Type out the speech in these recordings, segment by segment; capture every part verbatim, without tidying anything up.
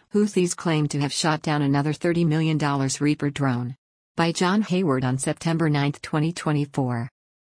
Houthis claim to have shot down another thirty million dollars Reaper drone. By John Hayward on September ninth, twenty twenty-four.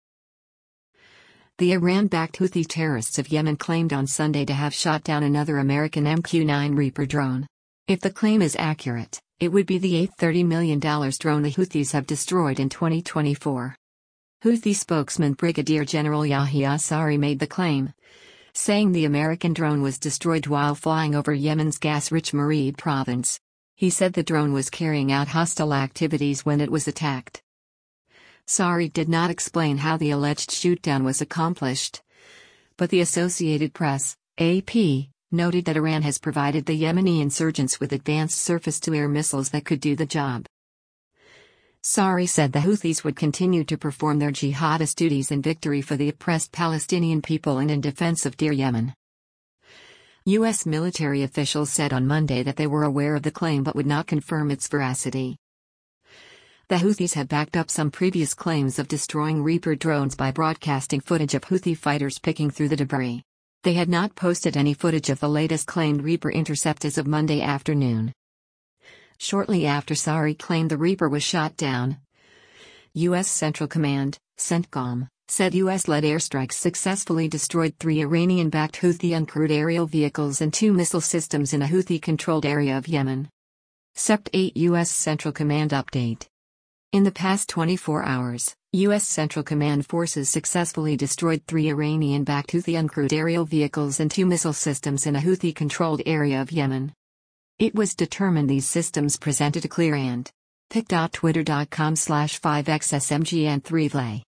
The Iran-backed Houthi terrorists of Yemen claimed on Sunday to have shot down another American M Q nine Reaper drone. If the claim is accurate, it would be the eighth thirty million dollars drone the Houthis have destroyed in twenty twenty-four. Houthi spokesman Brigadier General Yahya Saree made the claim, saying the American drone was destroyed while flying over Yemen's gas-rich Marib province. He said the drone was carrying out hostile activities when it was attacked. Saree did not explain how the alleged shootdown was accomplished, but the Associated Press, A P, noted that Iran has provided the Yemeni insurgents with advanced surface-to-air missiles that could do the job. Saree said the Houthis would continue to perform their jihadist duties in victory for the oppressed Palestinian people and in defense of dear Yemen. U S military officials said on Monday that they were aware of the claim but would not confirm its veracity. The Houthis have backed up some previous claims of destroying Reaper drones by broadcasting footage of Houthi fighters picking through the debris. They had not posted any footage of the latest claimed Reaper intercept as of Monday afternoon. Shortly after Saree claimed the Reaper was shot down, U S Central Command, CENTCOM, said U S-led airstrikes successfully destroyed three Iranian-backed Houthi uncrewed aerial vehicles and two missile systems in a Houthi-controlled area of Yemen. Sept eight U S Central Command update. In the past twenty-four hours, U S Central Command forces successfully destroyed three Iranian-backed Houthi uncrewed aerial vehicles and two missile systems in a Houthi-controlled area of Yemen. It was determined these systems presented a clear and pic.twitter.com slash 5xsmgn3vlay.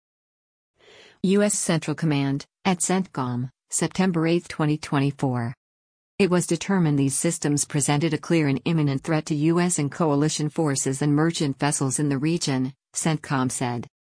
U S Central Command, at CENTCOM, September eighth, twenty twenty-four. It was determined these systems presented a clear and imminent threat to U S and coalition forces and merchant vessels in the region, CENTCOM said.